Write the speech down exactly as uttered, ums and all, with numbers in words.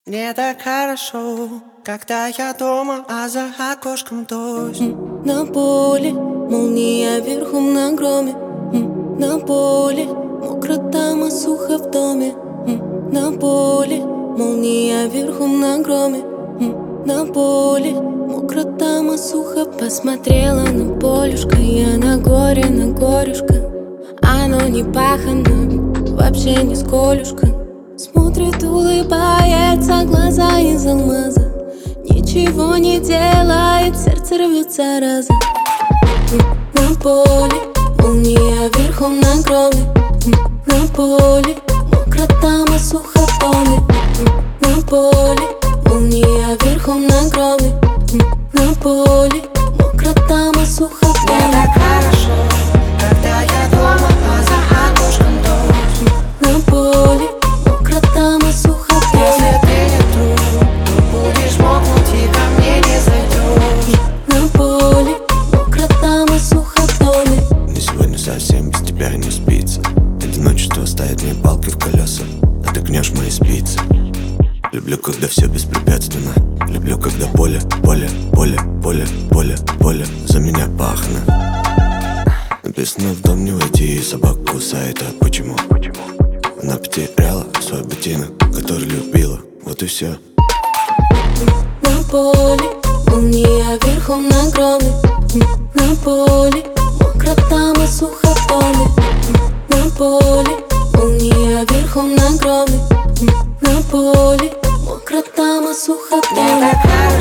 Мне так хорошо, когда я дома, а за окошком дождь. На поле молния верхом на громе. На поле мокро там, а сухо в доме. На поле молния верхом на громе. На поле мокро там, а сухо. Посмотрела на полюшко, я на горе, на горюшко. Оно не пахано, вообще нисколюшко. Смотрит, улыбается, глаза из алмаза. Ничего не делает, сердце рвется разом. На поле молния верхом на громе. На поле мокро там, а сухо в доме. На поле молния верхом на громе. На поле мокро там, а сухо в доме. Мне так хорошо, когда я дома, а за окошком дождь. На поле мокро там, а сухо в доме. Если ты не друг, то будешь мокнуть и ко мне не зайдешь. На поле мокро там, а сухо в доме. Мне сегодня совсем без тебя не спится. Одиночество ставит мне палки в колеса, а ты гнешь мои спицы. Люблю, когда все беспрепятственно. Люблю, когда поле, поле, поле, поле, поле, поле за меня пахнет. Написано: в дом не войти, и собаку кусает. А почему? Она потеряла свой ботинок, который любила. Вот и все. На поле молния верхом на громе. На поле мокро там, а сухо в доме. На поле молния верхом на громе. На поле мокро там, а сухо в Мне доме. так хорошо.